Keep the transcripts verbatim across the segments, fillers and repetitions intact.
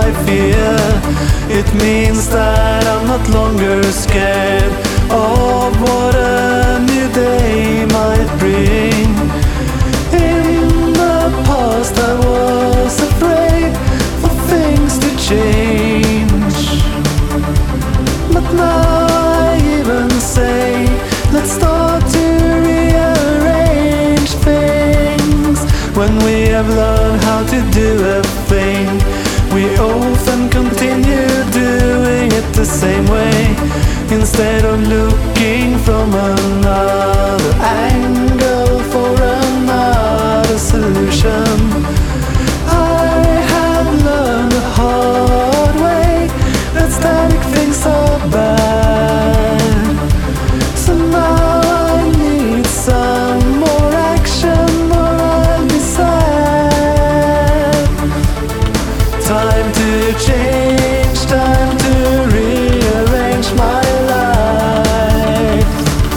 I fear. It means that I'm not longer scared of what a new day might bring. In the past I was afraid for things to change, but now I even say, let's start to rearrange things. When we have learned how to do a thing, we often continue doing it the same way, instead of looking from another angle for another solution. I have learned the hard way that static things are bad, so now I need some more action or I'll be sad. Time to change, time to rearrange my life.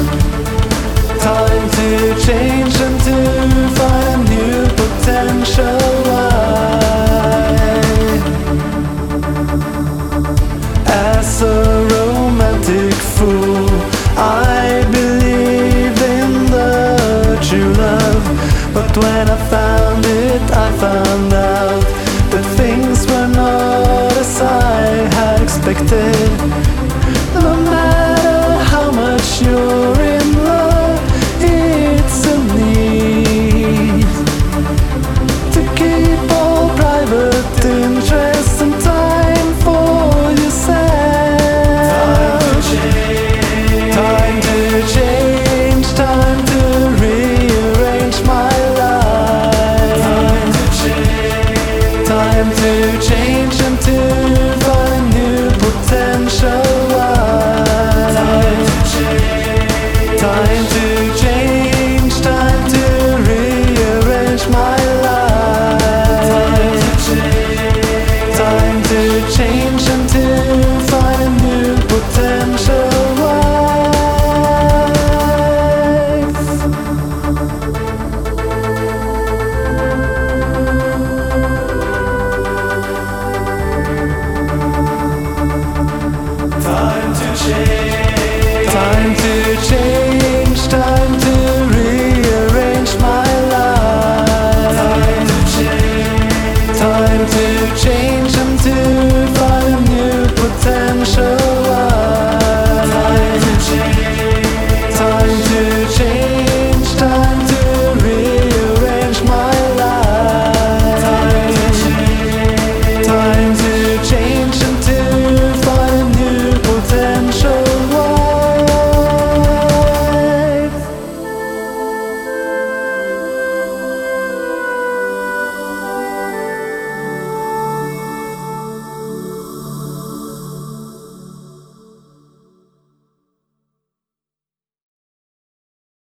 Time to change and to find new potential. Why? As a romantic fool, I believed in the true love, but when I found it, I found out that things were not as I had expected. No matter how much you're in love, it's a need to keep all private interests and time for yourself. Time to change, time to change, time to rearrange my life. Time to change, time to change and